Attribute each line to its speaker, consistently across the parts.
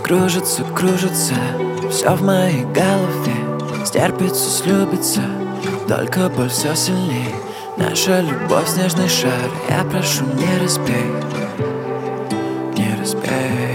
Speaker 1: кружится, кружится, все в моей голове. Стерпится, слюбится, только боль все сильней. Наша любовь снежный шар, я прошу, не разбей, не разбей.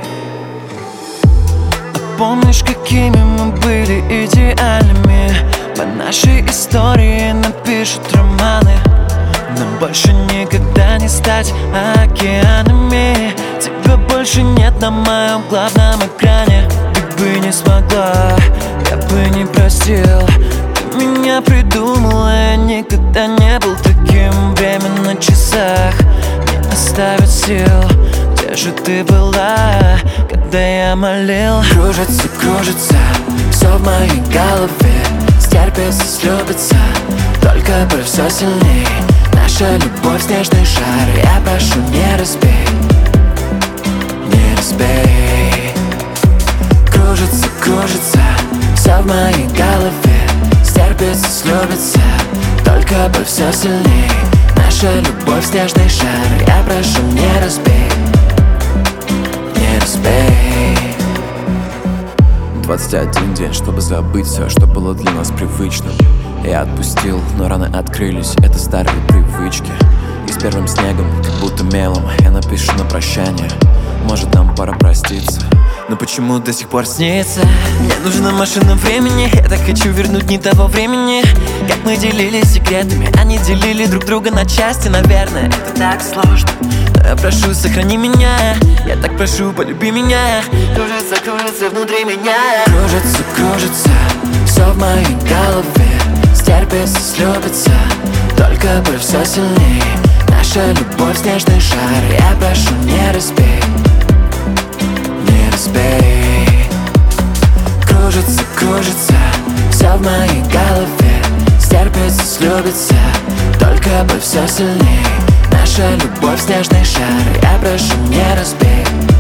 Speaker 1: А помнишь, какими мы были идеальными? По нашей истории напишут романы. Нам больше никогда не стать океанами. Тебя больше нет на моем главном экране. Ты бы не смогла, я бы не простил. Ты меня придумала, я никогда не был таким. Время на часах не оставит сил. Где же ты была, когда я молил? Кружится, кружится, все в моей голове. Стерпится, слюбится, только боль все сильней. Наша любовь снежный шар, я прошу, не разбей, не разбей. Кружится, кружится, все в моей голове. Стерпится, слюбится, только боль все сильней. Наша любовь снежный шар, я прошу, не разбей, не разбей.
Speaker 2: 21 день, чтобы забыть все, что было для нас привычным. Я отпустил, но раны открылись, это старые привычки. И с первым снегом, как будто мелом, я напишу на прощание: может, нам пора проститься. Но почему до сих пор снится?
Speaker 1: Мне нужна машина времени, я так хочу вернуть не того времени. Как мы делились секретами, они делили друг друга на части. Наверное, это так сложно, но я прошу, сохрани меня. Я так прошу, полюби меня. Кружится, кружится внутри меня. Кружится, кружится, все в моей голове. Стерпится, слюбится, только боль все сильней. Наша любовь снежный шар, я прошу, не разбей, не разбей. Кружится, кружится, все в моей голове. Стерпится, слюбится, только боль все сильней. Наша любовь снежный шар, я прошу, не разбей.